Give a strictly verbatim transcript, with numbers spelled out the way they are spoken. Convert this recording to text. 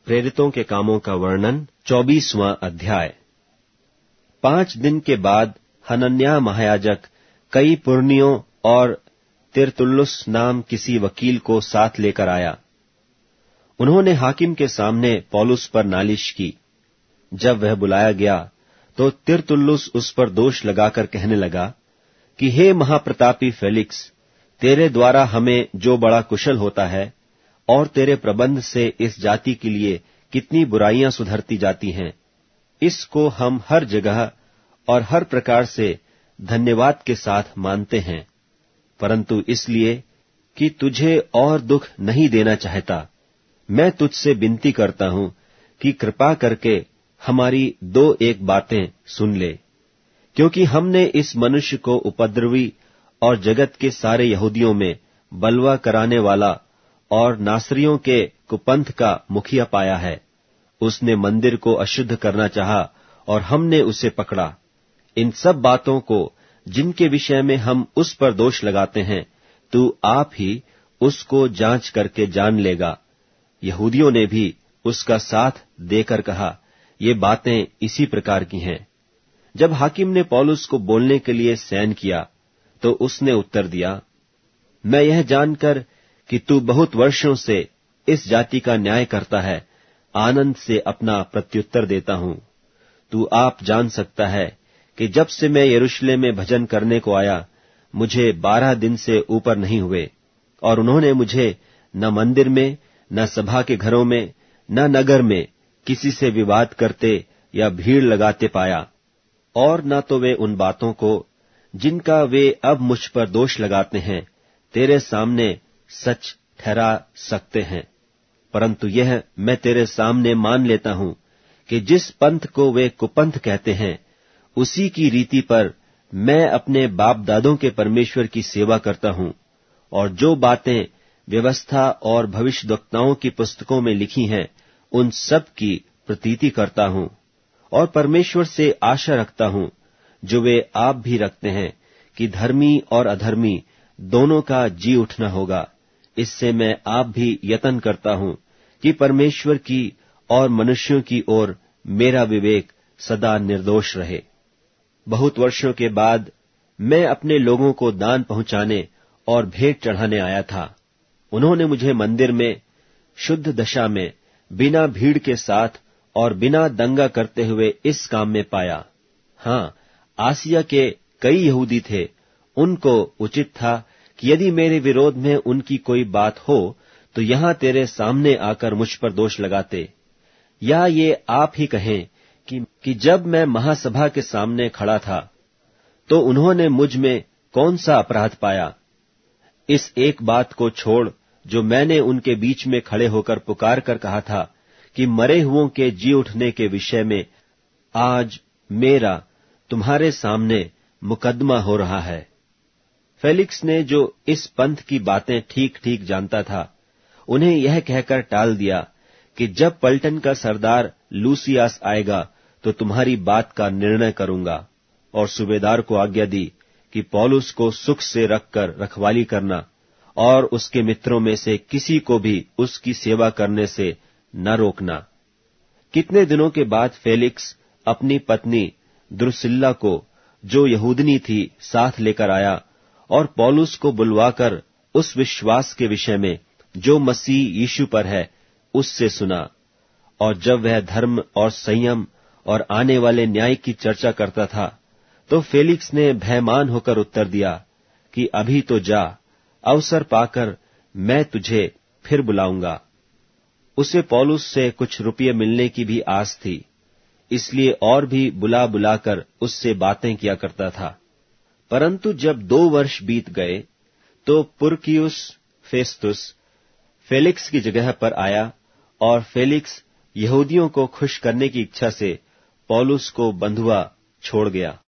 प्रेरितों के कामों का वर्णन, चौबीसवां अध्याय। पांच दिन के बाद हनन्याह महायाजक कई पुरनियों और तिरतुल्लुस नाम किसी वकील को साथ लेकर आया। उन्होंने हाकिम के सामने पौलुस पर नालिश की। जब वह बुलाया गया तो तिरतुल्लुस उस पर दोष लगाकर कहने लगा कि हे महाप्रतापी फेलिक्स, तेरे द्वारा हमें जो बड़ा कुशल होता है और तेरे प्रबंध से इस जाति के लिए कितनी बुराइयां सुधरती जाती हैं, इसको हम हर जगह और हर प्रकार से धन्यवाद के साथ मानते हैं, परंतु इसलिए कि तुझे और दुख नहीं देना चाहता, मैं तुझसे विनती करता हूं कि कृपा करके हमारी दो एक बातें सुन ले, क्योंकि हमने इस मनुष्य को उपद्रवी और जगत के सारे यहूदियों में बलवा कराने वाला और नासरियों के कुपंथ का मुखिया पाया है। उसने मंदिर को अशुद्ध करना चाहा और हमने उसे पकड़ा। इन सब बातों को जिनके विषय में हम उस पर दोष लगाते हैं, तू आप ही उसको जांच करके जान लेगा। यहूदियों ने भी उसका साथ देकर कहा, ये बातें इसी प्रकार की हैं। जब हाकिम ने पौलुस को बोलने के लिए सैन किया तो उसने उत्तर दिया, मैं यह जानकर कि तू बहुत वर्षों से इस जाति का न्याय करता है, आनंद से अपना प्रत्युत्तर देता हूं। तू आप जान सकता है कि जब से मैं यरूशलेम में भजन करने को आया, मुझे बारह दिन से ऊपर नहीं हुए, और उन्होंने मुझे न मंदिर में, न सभा के घरों में, न नगर में किसी से विवाद करते या भीड़ लगाते पाया, और न तो वे उन बातों को जिनका वे अब मुझ पर दोष लगाते हैं तेरे सामने सच ठहरा सकते हैं। परंतु यह मैं तेरे सामने मान लेता हूं कि जिस पंथ को वे कुपंथ कहते हैं, उसी की रीति पर मैं अपने बाप दादों के परमेश्वर की सेवा करता हूं, और जो बातें व्यवस्था और भविष्यद्वक्ताओं की पुस्तकों में लिखी हैं, उन सब की प्रतीति करता हूं, और परमेश्वर से आशा रखता हूं, जो वे आप भी रखते हैं, कि धर्मी और अधर्मी दोनों का जी उठना होगा। इससे मैं आप भी यत्न करता हूं कि परमेश्वर की और मनुष्यों की ओर मेरा विवेक सदा निर्दोष रहे। बहुत वर्षों के बाद मैं अपने लोगों को दान पहुंचाने और भेंट चढ़ाने आया था। उन्होंने मुझे मंदिर में शुद्ध दशा में बिना भीड़ के साथ और बिना दंगा करते हुए इस काम में पाया। हाँ, आसिया के कई यहूदी थे। उनको उचित था कि यदि मेरे विरोध में उनकी कोई बात हो तो यहां तेरे सामने आकर मुझ पर दोष लगाते, या ये आप ही कहें कि, कि जब मैं महासभा के सामने खड़ा था तो उन्होंने मुझ में कौन सा अपराध पाया। इस एक बात को छोड़ जो मैंने उनके बीच में खड़े होकर पुकार कर कहा था कि मरे हुओं के जी उठने के विषय में आज मेरा तुम्हारे सामने मुकदमा हो रहा है। फेलिक्स ने, जो इस पंथ की बातें ठीक ठीक जानता था, उन्हें यह कहकर टाल दिया कि जब पलटन का सरदार लूसियास आएगा तो तुम्हारी बात का निर्णय करूंगा, और सूबेदार को आज्ञा दी कि पौलुस को सुख से रखकर रखवाली करना और उसके मित्रों में से किसी को भी उसकी सेवा करने से न रोकना। कितने दिनों के बाद फेलिक्स अपनी पत्नी द्रुसिल्ला को, जो यहूदनी थी, साथ लेकर आया और पौलुस को बुलवाकर उस विश्वास के विषय में जो मसीह यीशु पर है उससे सुना। और जब वह धर्म और संयम और आने वाले न्याय की चर्चा करता था, तो फेलिक्स ने भयमान होकर उत्तर दिया कि अभी तो जा, अवसर पाकर मैं तुझे फिर बुलाऊंगा। उसे पौलुस से कुछ रुपये मिलने की भी आस थी, इसलिए और भी बुला बुलाकर उससे बातें किया करता था। परंतु जब दो वर्ष बीत गए तो पुरकियुस फेस्तुस फेलिक्स की जगह पर आया, और फेलिक्स यहूदियों को खुश करने की इच्छा से पौलुस को बंधुआ छोड़ गया।